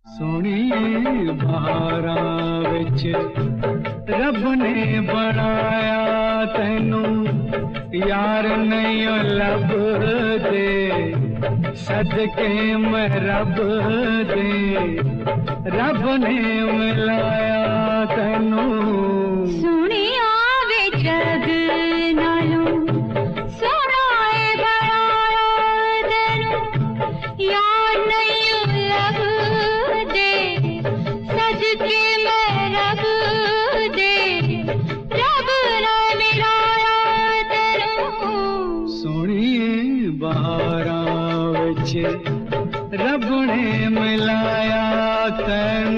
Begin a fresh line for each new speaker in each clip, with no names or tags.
सोहणीए बहारां विच रब ने बनाया तैनू, यार नहीं लब दे सदके मैं रब दे, रब ने मिलाया तैनू।
सोहणिया वे जग नालों सोहणा है बनाया तैनू, यार नहीं लब दे सदके मैं रब दे, रब ने मिलाया तैनू।
सोहणीए बहारां विच रब ने मिलाया तैनू।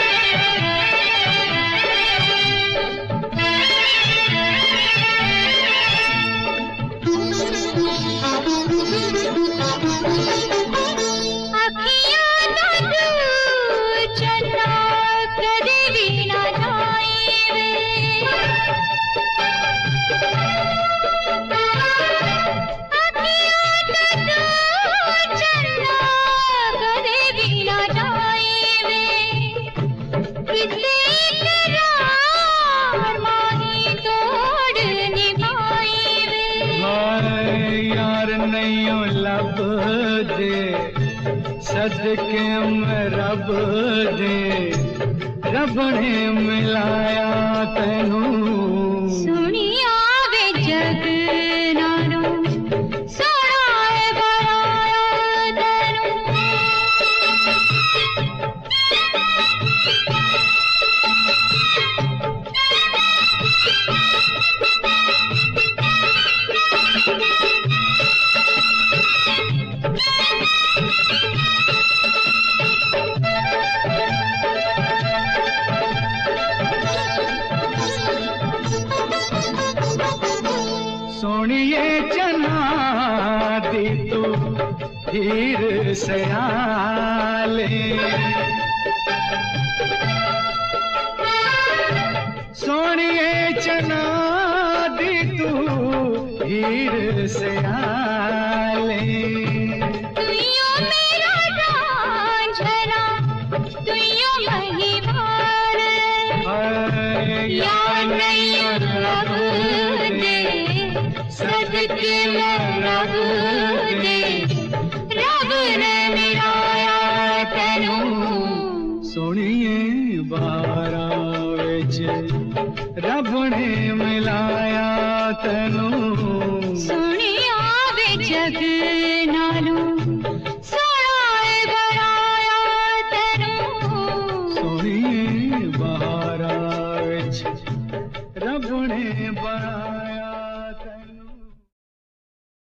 लब दे सदके मैं रब दे, रब ने मिलाया तैनू।
सोहणिया वे जग नालों सोहणा है बनाया तैनू।
सोहणीए चना दी तू हीर सयाले, सोहणीए चना दी तू हीर सयाले।
तुइयो मेरा रांझना तुइयो महिवाल, यार नहीं लब दे सदके मैं रब दे, रब ने मिलाया तैनू।
सोहणीए बहारां विच रब ने मिलाया तैनू।
सोहणिया वे जग